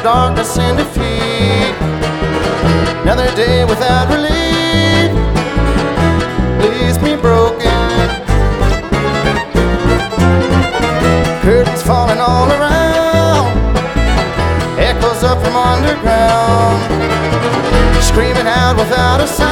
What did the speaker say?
darkness and defeat. Another day without relief leaves me broken. Curtains falling all around, echoes up from underground, screaming out without a sound.